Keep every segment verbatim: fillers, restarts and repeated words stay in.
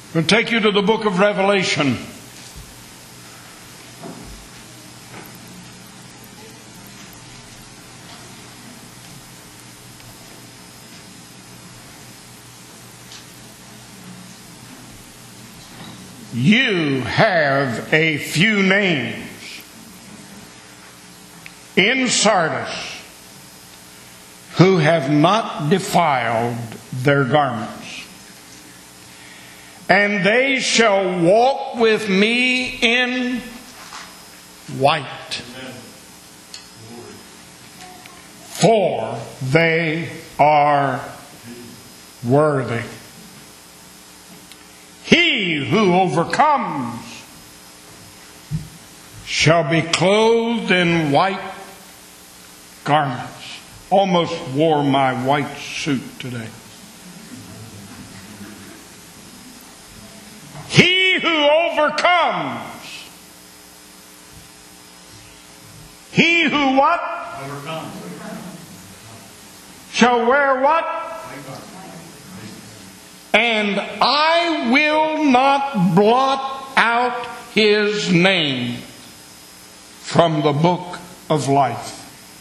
I'm going to take you to the book of Revelation. You have a few names in Sardis who have not defiled their garments. And they shall walk with me in white, for they are worthy. He who overcomes shall be clothed in white garments. Almost wore my white suit today. He who overcomes. He who what? Overcomes. Shall wear what? And I will not blot out his name from the book of life,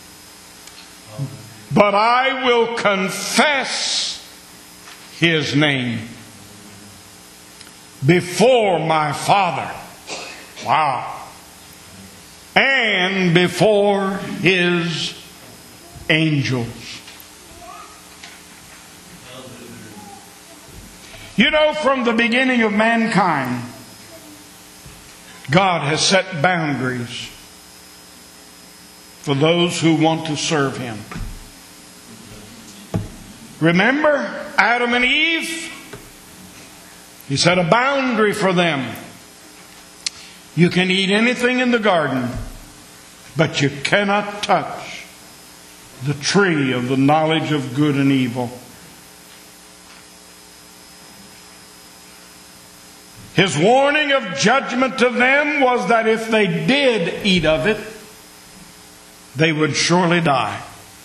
but I will confess his name before my Father. Wow. And before his angels. You know, from the beginning of mankind, God has set boundaries for those who want to serve Him. Remember Adam and Eve? He set a boundary for them. You can eat anything in the garden, but you cannot touch the tree of the knowledge of good and evil. His warning of judgment to them was that if they did eat of it, they would surely die.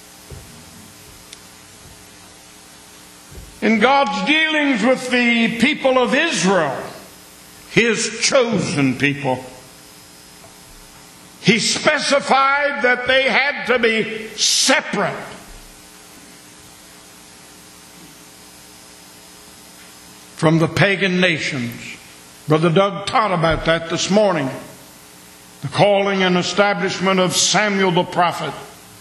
In God's dealings with the people of Israel, His chosen people, He specified that they had to be separate. From the pagan nations. Brother Doug taught about that this morning. The calling and establishment of Samuel the prophet.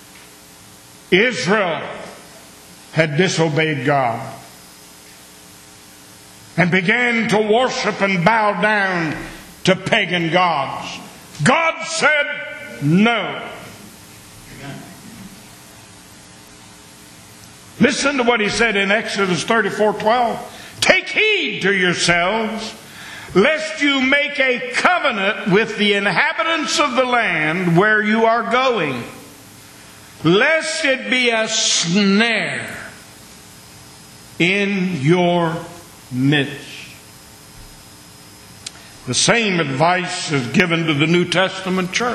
Israel had disobeyed God and began to worship and bow down to pagan gods. God said no. Listen to what He said in Exodus thirty-four twelve. Take heed to yourselves, lest you make a covenant with the inhabitants of the land where you are going, lest it be a snare in your midst. The same advice is given to the New Testament church.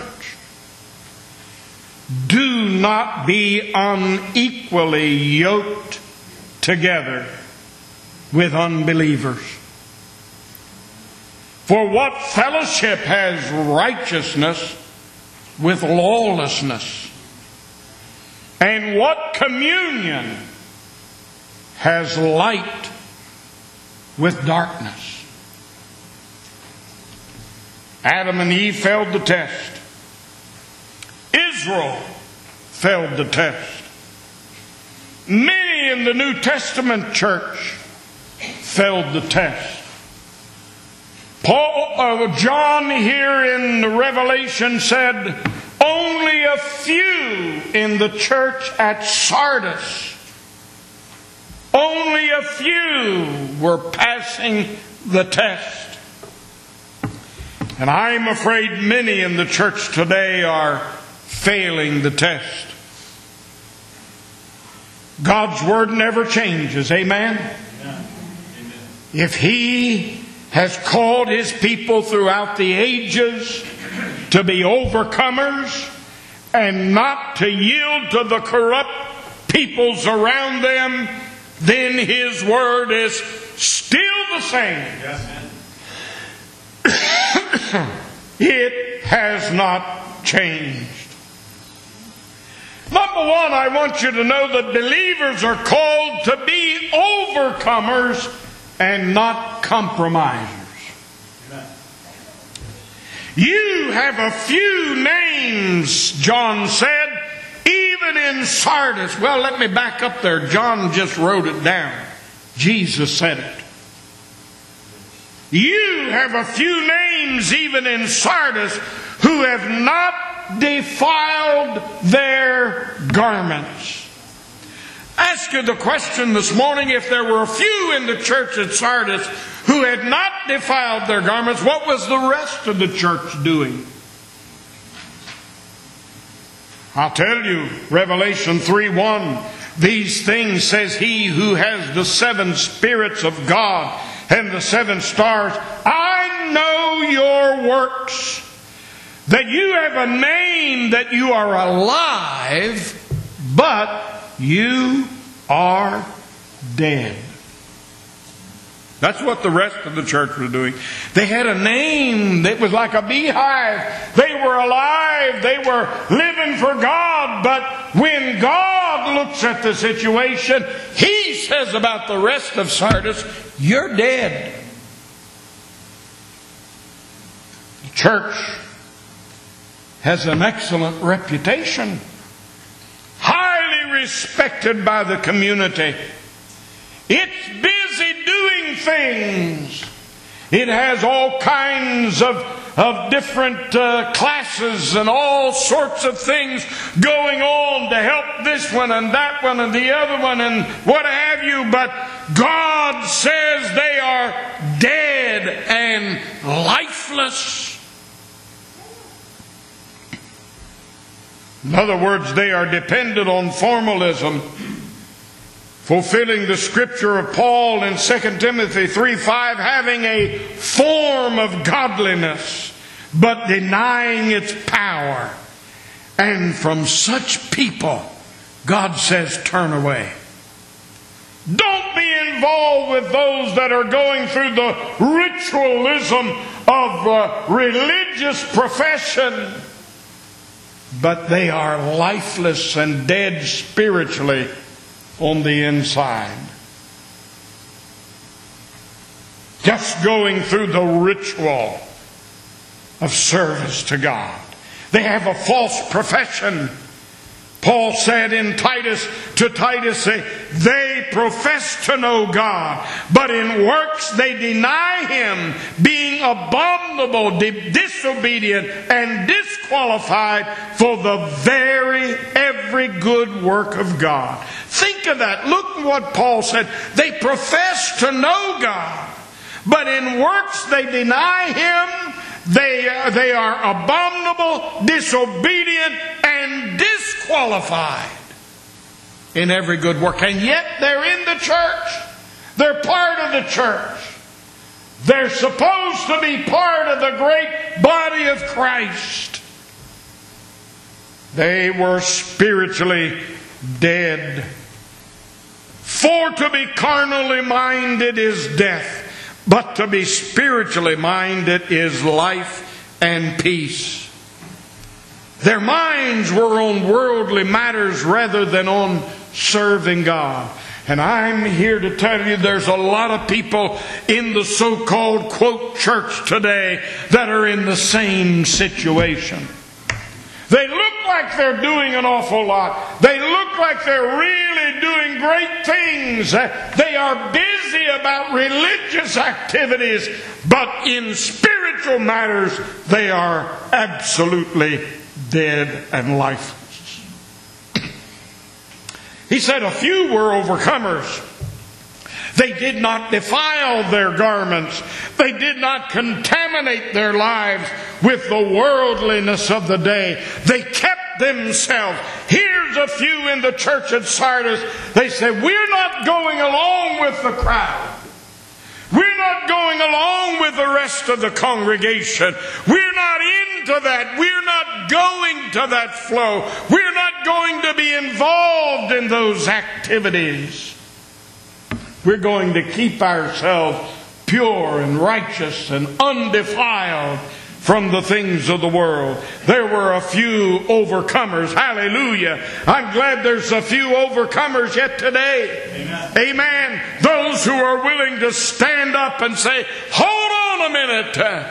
Do not be unequally yoked together with unbelievers. For what fellowship has righteousness with lawlessness? And what communion has light with darkness? Adam and Eve failed the test. Israel failed the test. Many in the New Testament church failed the test. Paul, uh, John here in the Revelation said, only a few in the church at Sardis, only a few were passing the test. And I'm afraid many in the church today are failing the test. God's Word never changes. Amen? Amen. If He has called His people throughout the ages to be overcomers and not to yield to the corrupt peoples around them, then His Word is still the same. It has not changed. Number one, I want you to know that believers are called to be overcomers and not compromisers. You have a few names, John said, even in Sardis. Well, let me back up there. John just wrote it down. Jesus said it. You have a few names even in Sardis who have not defiled their garments. Ask you the question this morning, if there were a few in the church at Sardis who had not defiled their garments, what was the rest of the church doing? I'll tell you, Revelation three one, these things says he who has the seven spirits of God and the seven stars. I know your works, that you have a name, that you are alive, but you are dead. That's what the rest of the church was doing. They had a name that was like a beehive. They were alive. They were living for God. But when God looks at the situation, He says about the rest of Sardis, you're dead. The church has an excellent reputation, highly respected by the community. It's busy doing things. It has all kinds of, of different uh, classes and all sorts of things going on to help this one and that one and the other one and what have you. But God says they are dead and lifeless. In other words, they are dependent on formalism, fulfilling the scripture of Paul in Second Timothy three five, having a form of godliness, but denying its power. And from such people, God says, turn away. Don't be involved with those that are going through the ritualism of uh, religious profession, but they are lifeless and dead spiritually on the inside. Just going through the ritual of service to God. They have a false profession. Paul said in Titus, to Titus, they profess to know God, but in works they deny Him, being abominable, disobedient, and disqualified for the very every good work of God. Think of that. Look at what Paul said. They profess to know God, but in works they deny Him. They, they are abominable, disobedient, and disqualified in every good work. And yet they're in the church. They're part of the church. They're supposed to be part of the great body of Christ. They were spiritually dead. For to be carnally minded is death, but to be spiritually minded is life and peace. Their minds were on worldly matters rather than on serving God. And I'm here to tell you there's a lot of people in the so-called, quote, church today that are in the same situation. They look like they're doing an awful lot. They look like they're really doing great things. They are busy about religious activities, but in spiritual matters, they are absolutely dead and lifeless. He said a few were overcomers. They did not defile their garments. They did not contaminate their lives with the worldliness of the day. They kept themselves. Here's a few in the church at Sardis. They said, we're not going along with the crowd. We're not going along with the rest of the congregation. We're not into that. We're not going to that flow. We're not going to be involved in those activities. We're going to keep ourselves pure and righteous and undefiled from the things of the world. There were a few overcomers. Hallelujah. I'm glad there's a few overcomers yet today. Amen. Amen. Those who are willing to stand up and say, hold on a minute.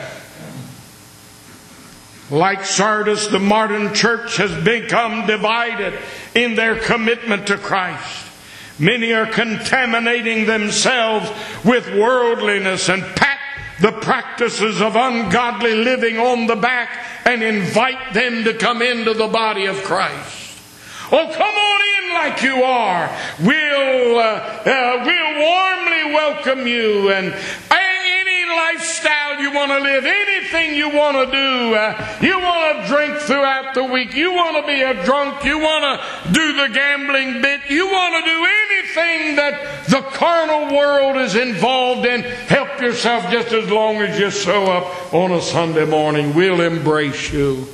Like Sardis, the modern church has become divided in their commitment to Christ. Many are contaminating themselves with worldliness and pat the practices of ungodly living on the back and invite them to come into the body of Christ. Oh, come on in like you are. We'll, uh, uh, we'll warmly welcome you. And any lifestyle you want to live, anything you want to do, uh, you want to drink throughout the week, you want to be a drunk, you want to do the gambling bit, you want to do anything that the carnal world is involved in, help yourself just as long as you show up on a Sunday morning. We'll embrace you.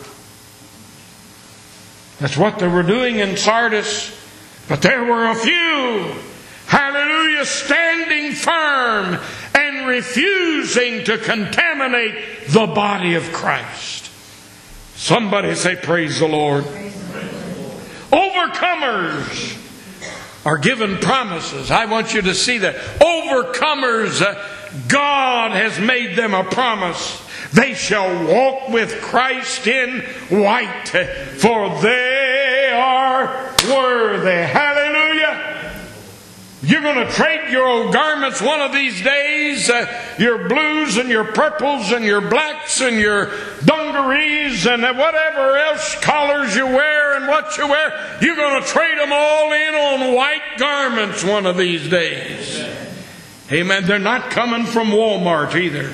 That's what they were doing in Sardis. But there were a few, hallelujah, standing firm and refusing to contaminate the body of Christ. Somebody say, praise the Lord. Overcomers are given promises. I want you to see that. Overcomers, God has made them a promise. They shall walk with Christ in white, for they are worthy. Hallelujah. You're going to trade your old garments one of these days. Uh, your blues and your purples and your blacks and your dungarees and whatever else collars you wear and what you wear. You're going to trade them all in on white garments one of these days. Amen. They're not coming from Walmart either.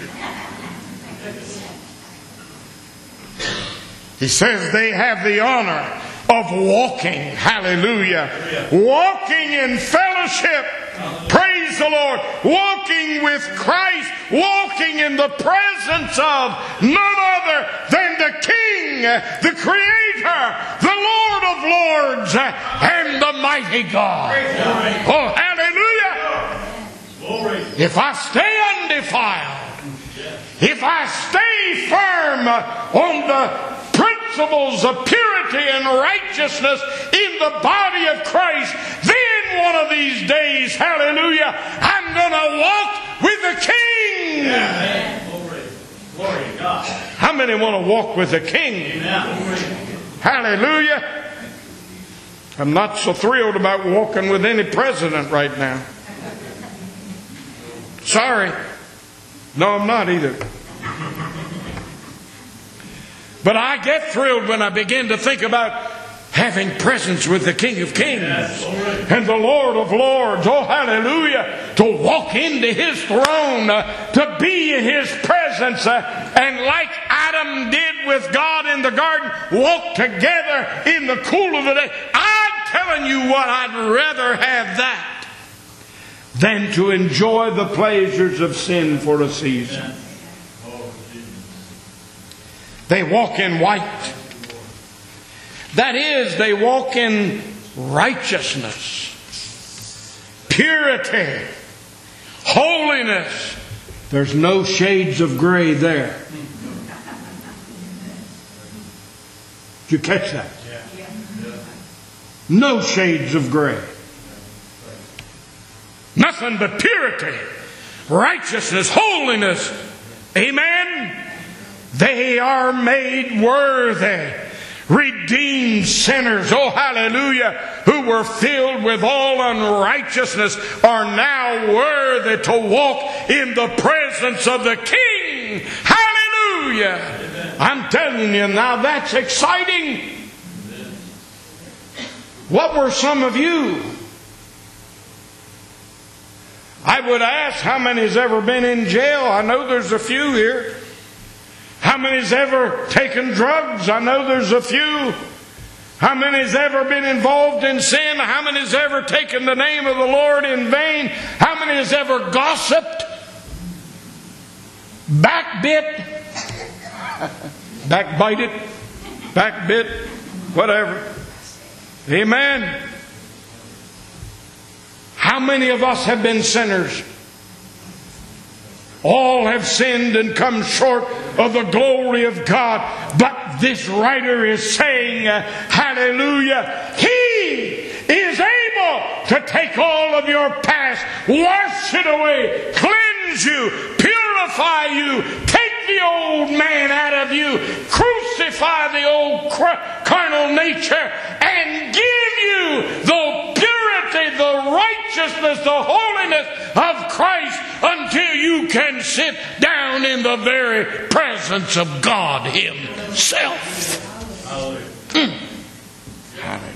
He says they have the honor of walking, hallelujah, walking in fellowship, praise the Lord, walking with Christ, walking in the presence of none other than the King, the Creator, the Lord of Lords, and the mighty God. Oh, hallelujah. If I stay undefiled, if I stay firm on the principles of purity and righteousness in the body of Christ, then one of these days, hallelujah, I'm going to walk with the King. Amen. Glory. Glory to God. How many want to walk with the King? Amen. Hallelujah. I'm not so thrilled about walking with any president right now. Sorry. No, I'm not either. But I get thrilled when I begin to think about having presence with the King of Kings and the Lord of Lords. Oh, hallelujah. To walk into His throne, uh, to be in His presence, uh, and like Adam did with God in the garden, walk together in the cool of the day. I'm telling you what, I'd rather have that than to enjoy the pleasures of sin for a season. They walk in white. That is, they walk in righteousness, purity, holiness. There's no shades of gray there. Did you catch that? No shades of gray. Nothing but purity, righteousness, holiness. Amen. They are made worthy. Redeemed sinners, oh hallelujah, who were filled with all unrighteousness are now worthy to walk in the presence of the King. Hallelujah. Amen. I'm telling you now, that's exciting. Amen. What were some of you? I would ask, how many has ever been in jail? I know there's a few here. How many's ever taken drugs? I know there's a few. How many's ever been involved in sin? How many's ever taken the name of the Lord in vain? How many has ever gossiped? Backbit? Backbited? Backbit? Whatever. Amen. How many of us have been sinners? All have sinned and come short of the glory of God. But this writer is saying, uh, hallelujah, He is able to take all of your past, wash it away, cleanse you, purify you, take the old man out of you, crucify the old carnal nature, and give you the purity, the righteousness, the holiness of Christ until you can sit down in the very presence of God Himself. Hallelujah. Mm. Hallelujah.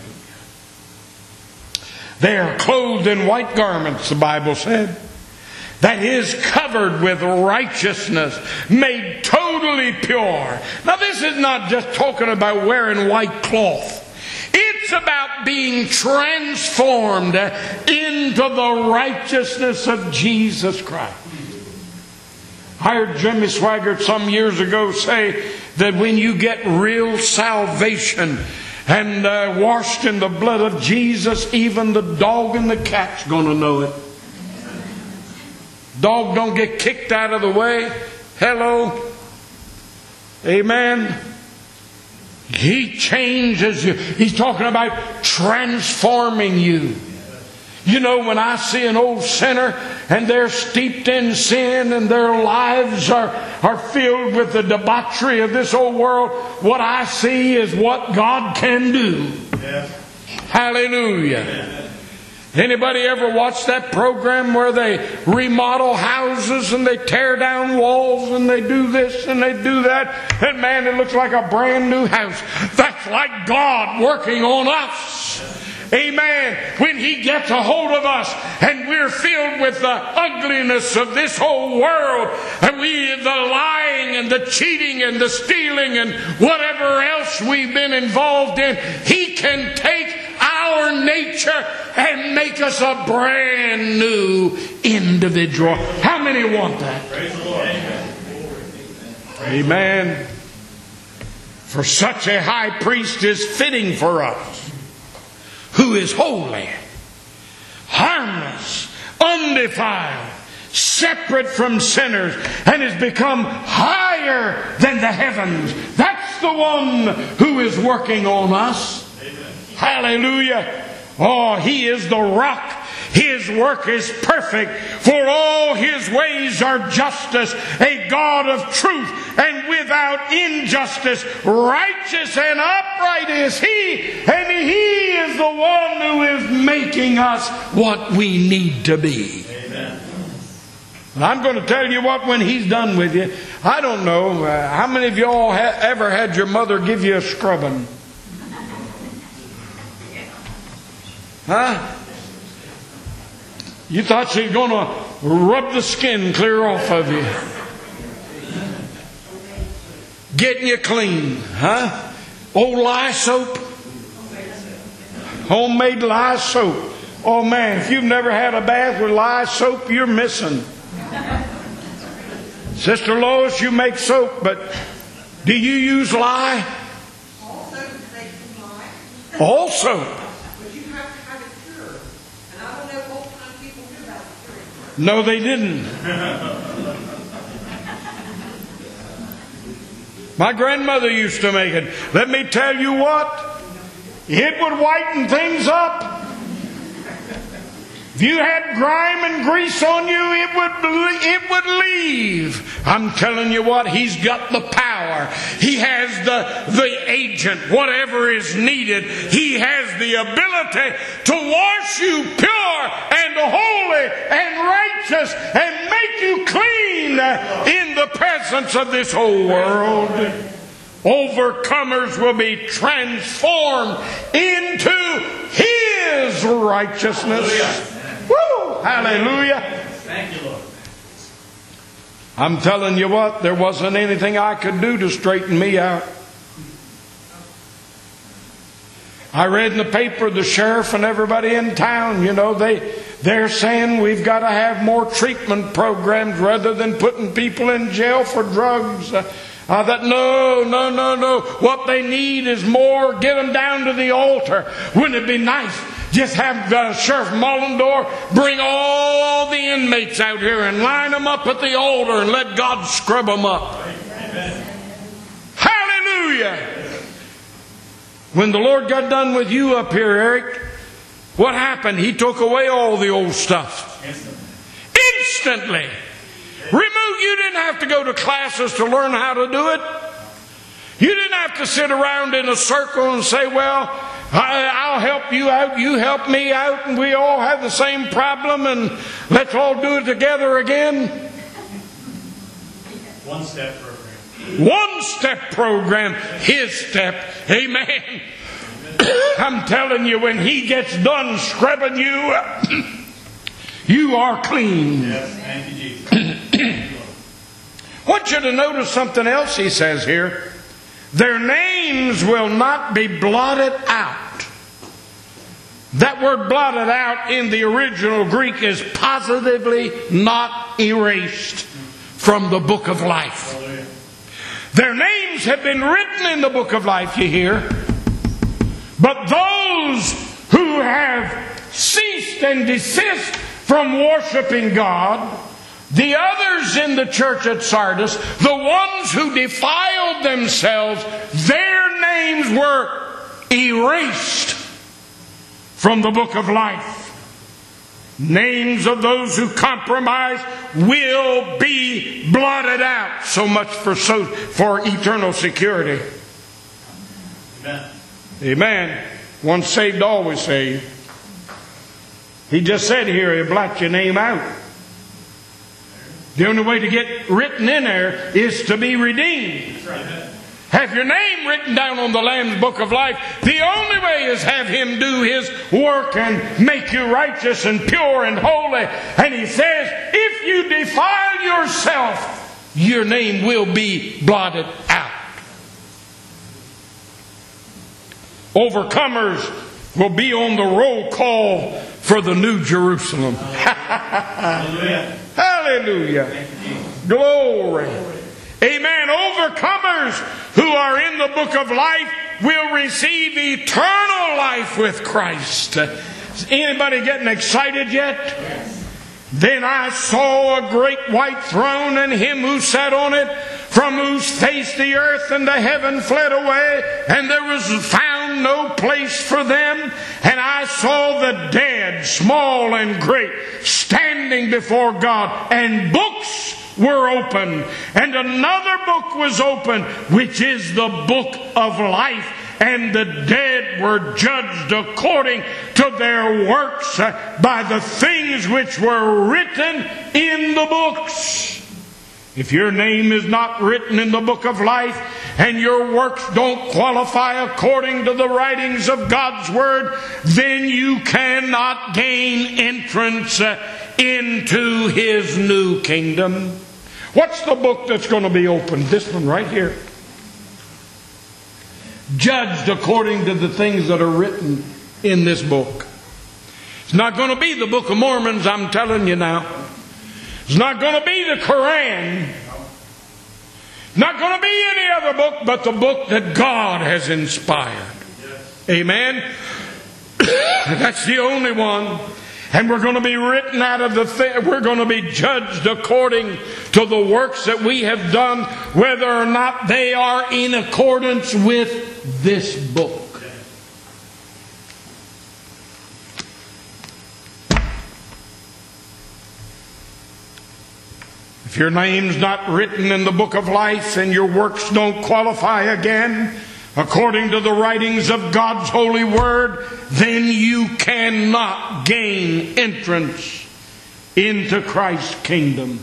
They are clothed in white garments, the Bible said. That is, covered with righteousness, made totally pure. Now this is not just talking about wearing white cloth. It's about being transformed into the righteousness of Jesus Christ. I heard Jimmy Swaggart some years ago say that when you get real salvation and uh, washed in the blood of Jesus, even the dog and the cat's going to know it. Dog don't get kicked out of the way. Hello. Amen. He changes you. He's talking about transforming you. You know, when I see an old sinner and they're steeped in sin and their lives are, are filled with the debauchery of this old world, what I see is what God can do. Yeah. Hallelujah. Yeah. Anybody ever watch that program where they remodel houses and they tear down walls and they do this and they do that? And man, it looks like a brand new house. That's like God working on us. Amen. When He gets a hold of us and we're filled with the ugliness of this whole world, and we, the lying and the cheating and the stealing and whatever else we've been involved in, He can take our nature and make us a brand new individual. How many want that? Praise the Lord. Amen. For such a high priest is fitting for us, who is holy, harmless, undefiled, separate from sinners, and has become higher than the heavens. That's the one who is working on us. Amen. Hallelujah. Oh, He is the rock. His work is perfect, for all His ways are justice, a God of truth, and without injustice. Righteous and upright is He, and He is the one who is making us what we need to be. Amen. And I'm going to tell you what, when He's done with you, I don't know, uh, how many of y'all ha- ever had your mother give you a scrubbing? Huh? You thought she was going to rub the skin clear off of you. Getting you clean. Huh? Old lye soap. Homemade lye soap. Oh man, if you've never had a bath with lye soap, you're missing. Sister Lois, you make soap, but do you use lye? All soap is made from lye. All soap. But you have to have it cured. And I don't know what kind of people knew about it. No, they didn't. My grandmother used to make it. Let me tell you what, it would whiten things up. If you had grime and grease on you, it would, it would leave. I'm telling you what, He's got the power. He has the, the agent, whatever is needed. He has the ability to wash you pure and holy and righteous and make you clean in the presence of this whole world. Overcomers will be transformed into His righteousness. Woo! Hallelujah. Thank you, Lord. I'm telling you what, there wasn't anything I could do to straighten me out. I read in the paper, the sheriff and everybody in town, you know, they, they're saying we've got to have more treatment programs rather than putting people in jail for drugs. I thought, no, no, no, no. What they need is more. Get them down to the altar. Wouldn't it be nice? Just have uh, Sheriff Mullendorf bring all the inmates out here and line them up at the altar and let God scrub them up. Amen. Hallelujah. When the Lord got done with you up here, Eric, what happened? He took away all the old stuff. Instantly. Remove. You didn't have to go to classes to learn how to do it. You didn't have to sit around in a circle and say, well, I, I'll help you out, you help me out, and we all have the same problem, and let's all do it together again. One step program. One step program. His step. Amen. I'm telling you, when He gets done scrubbing you, you are clean. Yes, thank you, Jesus. I want you to notice something else He says here. Their names will not be blotted out. That word blotted out in the original Greek is positively not erased from the book of life. Hallelujah. Their names have been written in the book of life, you hear. But those who have ceased and desist from worshiping God, the others in the church at Sardis, the ones who defiled themselves, their names were erased from the book of life. Names of those who compromise will be blotted out. So much for so for eternal security. Amen. Amen. Once saved, always saved. He just said here, He'll blot your name out. The only way to get written in there is to be redeemed. That's right. Have your name written down on the Lamb's book of life. The only way is have Him do His work and make you righteous and pure and holy. And He says, if you defile yourself, your name will be blotted out. Overcomers will be on the roll call for the New Jerusalem. Hallelujah. Hallelujah. Glory. Amen. Overcomers who are in the book of life will receive eternal life with Christ. Is anybody getting excited yet? Yes. Then I saw a great white throne and Him who sat on it, from whose face the earth and the heaven fled away, and there was found no place for them. And I saw the dead, small and great, standing before God, and books were opened, and another book was opened, which is the book of life. And the dead were judged according to their works by the things which were written in the books. If your name is not written in the book of life, and your works don't qualify according to the writings of God's Word, then you cannot gain entrance into His new kingdom. What's the book that's going to be opened? This one right here. Judged according to the things that are written in this book. It's not going to be the Book of Mormons, I'm telling you now. It's not going to be the Quran. It's not going to be any other book but the book that God has inspired. Amen? That's the only one. And we're going to be written out of the thing. We're going to be judged according to the works that we have done, whether or not they are in accordance with this book. If your name's not written in the book of life and your works don't qualify again according to the writings of God's holy word, then you cannot gain entrance into Christ's kingdom.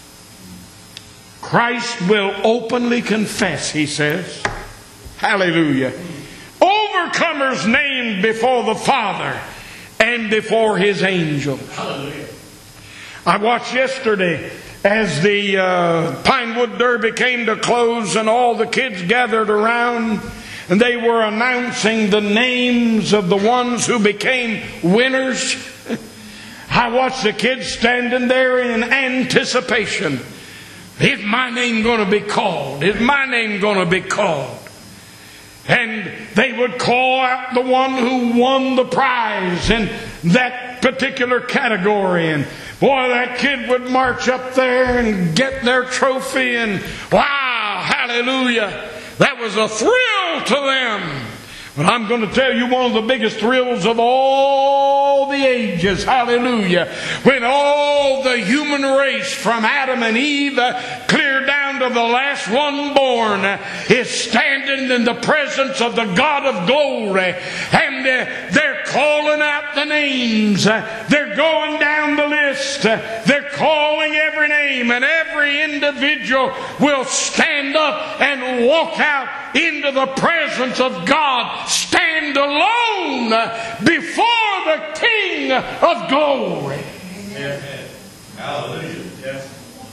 Christ will openly confess, He says. Hallelujah. Overcomers named before the Father and before His angels. Hallelujah. I watched yesterday as the uh, Pinewood Derby came to close and all the kids gathered around and they were announcing the names of the ones who became winners. I watched the kids standing there in anticipation. Is my name going to be called? Is my name going to be called? And they would call out the one who won the prize in that particular category. And boy, that kid would march up there and get their trophy. And wow, hallelujah. That was a thrill to them. But I'm going to tell you one of the biggest thrills of all the ages, hallelujah, when all the human race from Adam and Eve uh, clear down to the last one born uh, is standing in the presence of the God of glory, and uh, they're calling out the names. Uh, they're going down the list. Uh, they're calling every name, and every individual will stand up and walk out into the presence of God, stand alone before the King of glory. Amen. Hallelujah. Yes.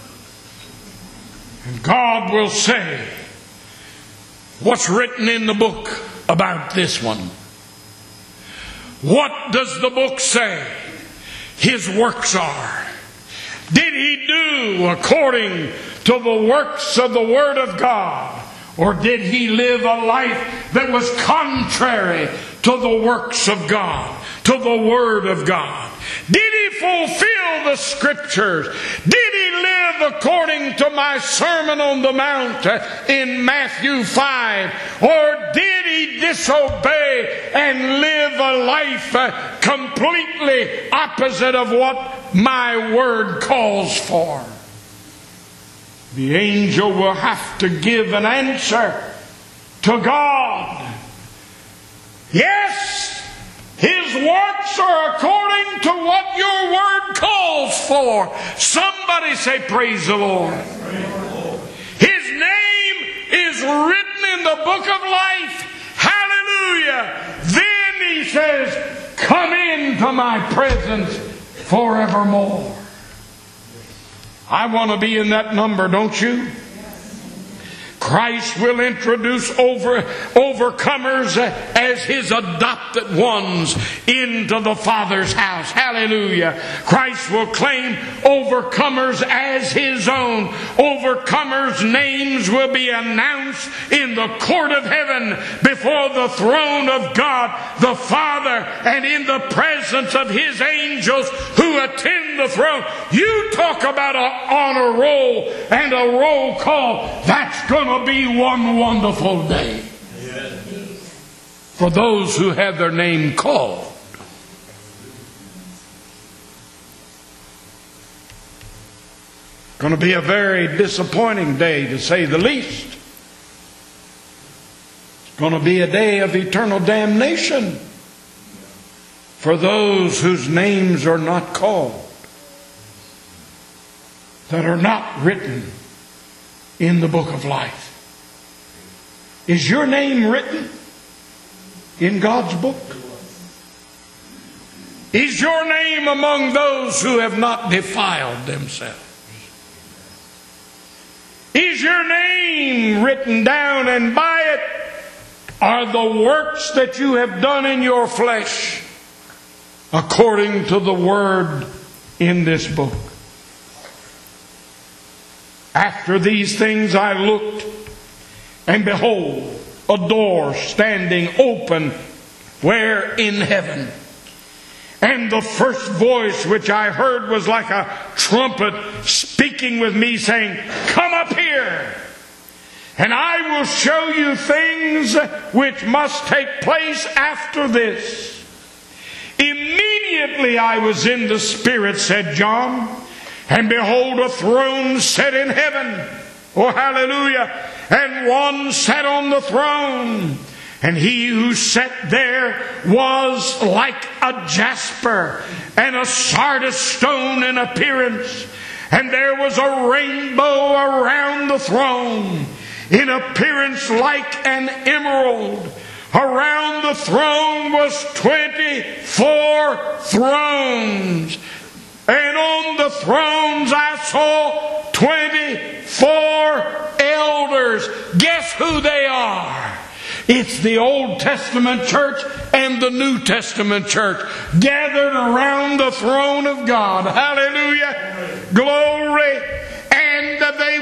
And God will say, what's written in the book about this one? What does the book say his works are? Did he do according to the works of the Word of God? Or did he live a life that was contrary to the works of God, to the Word of God? Did he fulfill the Scriptures? Did he live according to my Sermon on the Mount in Matthew five? Or did he disobey and live a life completely opposite of what my Word calls for? The angel will have to give an answer to God. Yes, his works are according to what your word calls for. Somebody say, praise the Lord. His name is written in the book of life. Hallelujah. Then he says, come into my presence forevermore. I want to be in that number, don't you? Christ will introduce over, overcomers as his adopted ones into the Father's house. Hallelujah. Christ will claim overcomers as his own. Overcomers' names will be announced in the court of heaven before the throne of God the Father and in the presence of his angels who attend the throne. You talk about an honor roll and a roll call. That's going to be one wonderful day for those who have their name called. Going to be a very disappointing day, to say the least. It's going to be a day of eternal damnation for those whose names are not called, that are not written in the book of life. Is your name written in God's book? Is your name among those who have not defiled themselves? Is your name written down, and by it are the works that you have done in your flesh according to the word in this book? After these things I looked, and behold, a door standing open where in heaven. And the first voice which I heard was like a trumpet speaking with me, saying, come up here, and I will show you things which must take place after this. Immediately I was in the Spirit, said John, and behold, a throne set in heaven. Oh, hallelujah. And one sat on the throne. And he who sat there was like a jasper and a sardis stone in appearance. And there was a rainbow around the throne, in appearance like an emerald. Around the throne was twenty-four thrones. And on the thrones I saw twenty-four elders. Guess who they are? It's the Old Testament church and the New Testament church gathered around the throne of God. Hallelujah. Glory. And they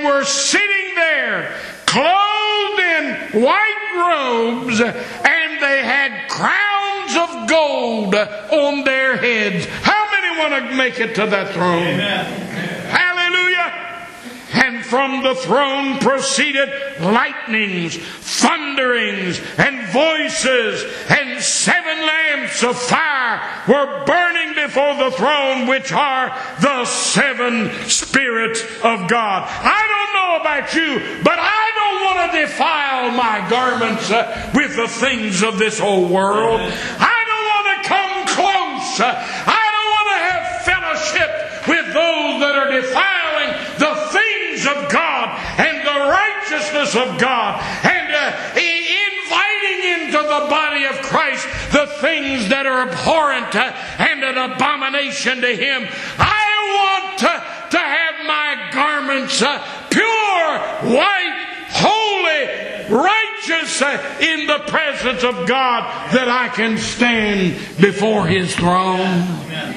were sitting there, clothed in white robes, and they had crowns of gold on their heads. How many want to make it to that throne? Amen. Hallelujah! And from the throne proceeded lightnings, thunderings, and voices, and seven lamps of fire were burning before the throne, which are the seven Spirits of God. I don't know about you, but I don't want to defile my garments uh, with the things of this old world. I don't want to come close. I don't want to have fellowship with those that are defiling the things of God and the righteousness of God, and uh, inviting into the body of Christ the things that are abhorrent uh, and an abomination to Him. I want to, to have my garments uh, pure, white, holy, righteous uh, in the presence of God, that I can stand before His throne. Amen.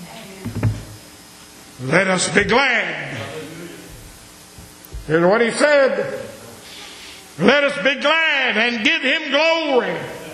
Let us be glad. Here's what He said. Let us be glad and give Him glory.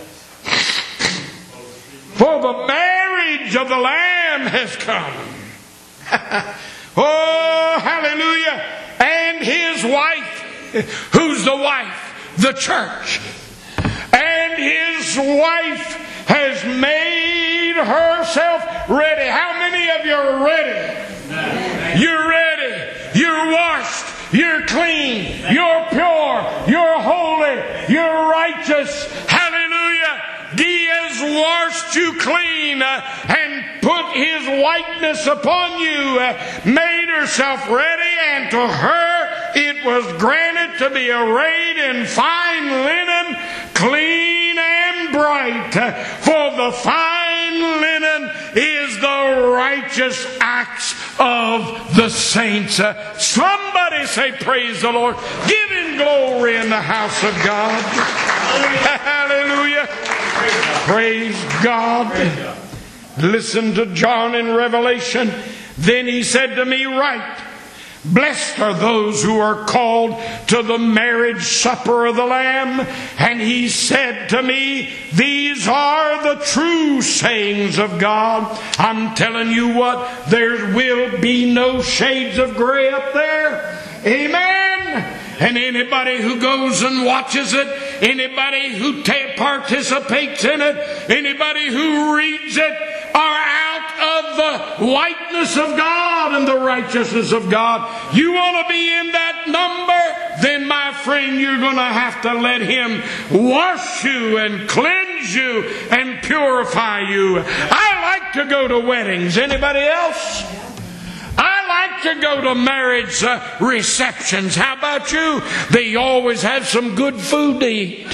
For the marriage of the Lamb has come. Oh, hallelujah. And His wife. Who's the wife? The church. And His wife has made herself ready. How many of you are ready? You're ready. You're washed. You're clean. You're pure. You're holy. You're righteous. Hallelujah. He has washed you clean uh, and put His whiteness upon you, uh, made herself ready, and to her it was granted to be arrayed in fine linen, clean and bright. Uh, for the fine linen is the righteous acts of the saints. Uh, somebody say, praise the Lord. Give Him glory in the house of God. Hallelujah. Praise God. Praise God. Listen to John in Revelation. Then He said to me, write, blessed are those who are called to the marriage supper of the Lamb. And He said to me, these are the true sayings of God. I'm telling you what, there will be no shades of gray up there. Amen. And anybody who goes and watches it, anybody who ta- participates in it, anybody who reads it, are out of the whiteness of God and the righteousness of God. You want to be in that number? Then, my friend, you're going to have to let Him wash you and cleanse you and purify you. I like to go to weddings. Anybody else? I like to go to marriage uh, receptions. How about you? They always have some good food to eat.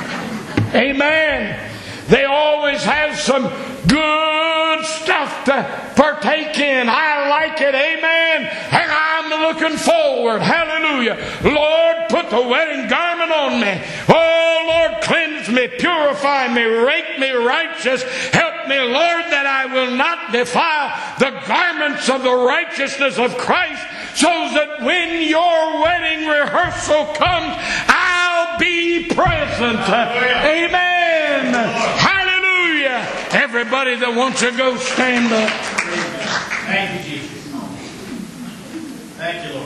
Amen. They always have some good stuff to partake in. I like it. Amen. And I'm looking forward. Hallelujah. Lord, put the wedding garment on me. Oh, Lord, cleanse me, purify me, make me righteous. Help me, Lord, that I will not defile the garments of the righteousness of Christ, so that when your wedding rehearsal comes, I'll be present. Amen. Hallelujah. Everybody that wants to go, stand up. Thank you, Jesus. Thank you, Lord.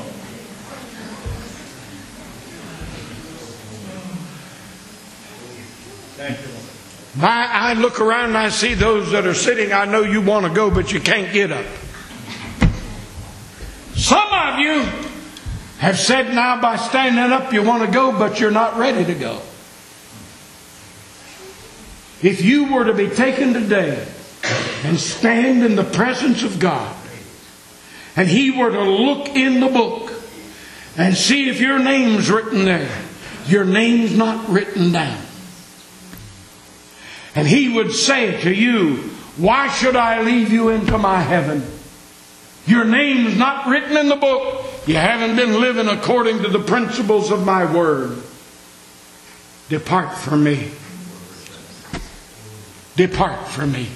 Thank you, Lord. My, I look around and I see those that are sitting. I know you want to go, but you can't get up. Some of you have said now by standing up you want to go, but you're not ready to go. If you were to be taken today and stand in the presence of God, and He were to look in the book and see if your name's written there, your name's not written down. And He would say to you, why should I leave you into my heaven? Your name's not written in the book. You haven't been living according to the principles of my word. Depart from me. Depart from me.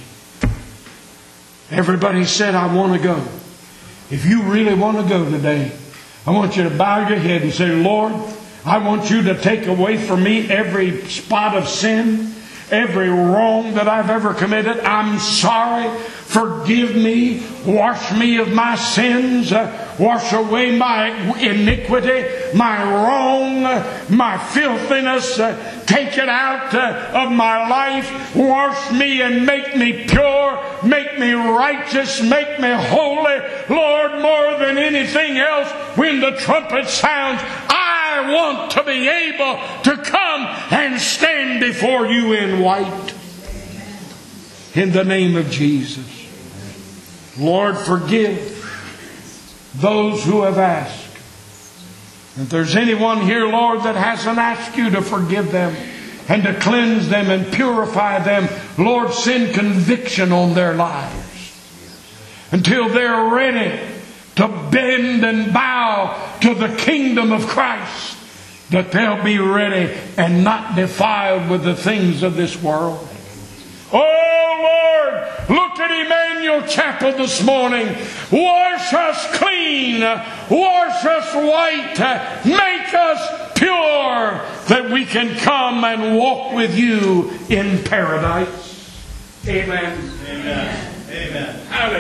Everybody said, I want to go. If you really want to go today, I want you to bow your head and say, Lord, I want you to take away from me every spot of sin, every wrong that I've ever committed. I'm sorry. Forgive me. Wash me of my sins. Uh, wash away my iniquity, my wrong, my filthiness. Uh, take it out uh, of my life. Wash me and make me pure. Make me righteous. Make me holy. Lord, more than anything else, when the trumpet sounds, I want to be able to come and stand before you in white. In the name of Jesus. Lord, forgive those who have asked. If there's anyone here, Lord, that hasn't asked you to forgive them and to cleanse them and purify them, Lord, send conviction on their lives until they're ready to bend and bow to the kingdom of Christ, that they'll be ready and not defiled with the things of this world. Oh Lord, look at Emmanuel Chapel this morning. Wash us clean. Wash us white. Make us pure, that we can come and walk with you in paradise. Amen. Amen. Amen. Hallelujah.